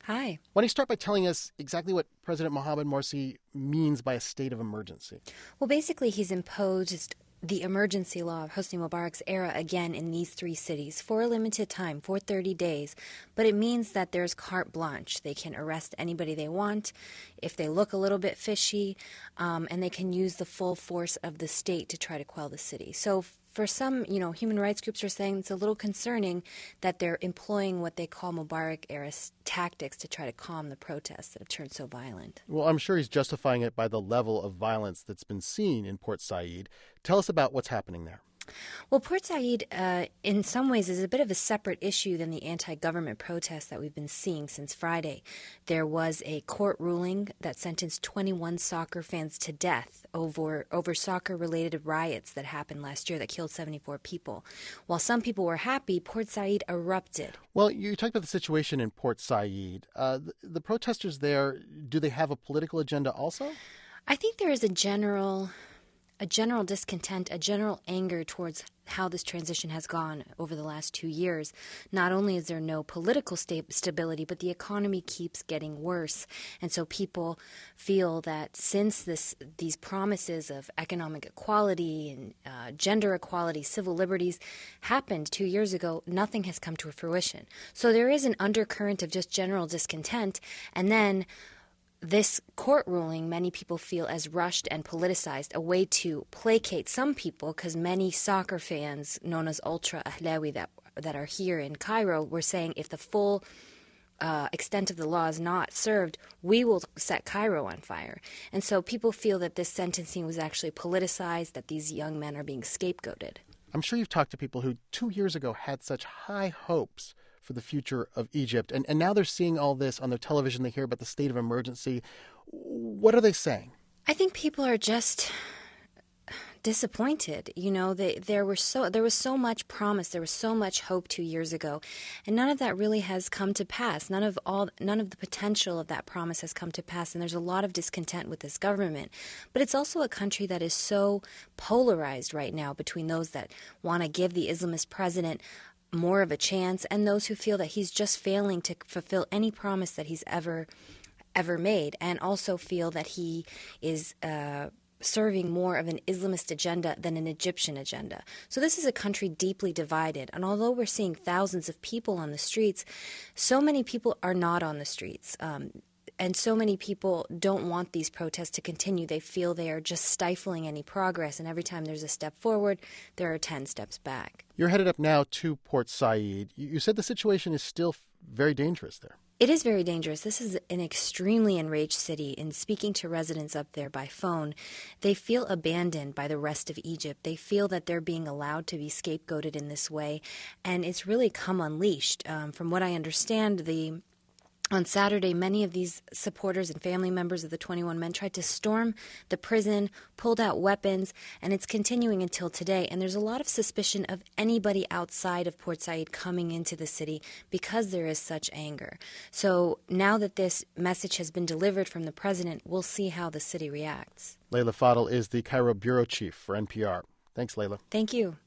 Hi. Why don't you start by telling us exactly what President Mohamed Morsi means by a state of emergency? Well, basically, he's imposed the emergency law of Hosni Mubarak's era again in these three cities for a limited time, for 30 days. But it means that there's carte blanche. They can arrest anybody they want if they look a little bit fishy, and they can use the full force of the state to try to quell the city. So for some, human rights groups are saying it's a little concerning that they're employing what they call Mubarak-era tactics to try to calm the protests that have turned so violent. Well, I'm sure he's justifying it by the level of violence that's been seen in Port Said. Tell us about what's happening there. Well, Port Said, in some ways, is a bit of a separate issue than the anti-government protests that we've been seeing since Friday. There was a court ruling that sentenced 21 soccer fans to death over soccer-related riots that happened last year that killed 74 people. While some people were happy, Port Said erupted. Well, you talked about the situation in Port Said. The protesters there, do they have a political agenda also? I think there is a general discontent, a general anger towards how this transition has gone over the last 2 years. Not only is there no political stability, but the economy keeps getting worse. And so people feel that since these promises of economic equality and gender equality, civil liberties happened 2 years ago, nothing has come to fruition. So there is an undercurrent of just general discontent. And then this court ruling, many people feel as rushed and politicized, a way to placate some people, because many soccer fans, known as Ultra Ahlawi, that are here in Cairo, were saying if the full extent of the law is not served, we will set Cairo on fire. And so people feel that this sentencing was actually politicized, that these young men are being scapegoated. I'm sure you've talked to people who 2 years ago had such high hopes for the future of Egypt. And now they're seeing all this on their television. They hear about the state of emergency. What are they saying? I think people are just disappointed. There was so much promise, there was so much hope 2 years ago, and none of that really has come to pass. None of the potential of that promise has come to pass, and there's a lot of discontent with this government. But it's also a country that is so polarized right now between those that want to give the Islamist president more of a chance and those who feel that he's just failing to fulfill any promise that he's ever made, and also feel that he is serving more of an Islamist agenda than an Egyptian agenda. So this is a country deeply divided. And although we're seeing thousands of people on the streets, so many people are not on the streets. And so many people don't want these protests to continue. They feel they are just stifling any progress. And every time there's a step forward, there are 10 steps back. You're headed up now to Port Said. You said the situation is still very dangerous there. It is very dangerous. This is an extremely enraged city. In speaking to residents up there by phone, they feel abandoned by the rest of Egypt. They feel that they're being allowed to be scapegoated in this way. And it's really come unleashed. From what I understand, on Saturday, many of these supporters and family members of the 21 men tried to storm the prison, pulled out weapons, and it's continuing until today. And there's a lot of suspicion of anybody outside of Port Said coming into the city because there is such anger. So now that this message has been delivered from the president, we'll see how the city reacts. Layla Fadel is the Cairo bureau chief for NPR. Thanks, Layla. Thank you.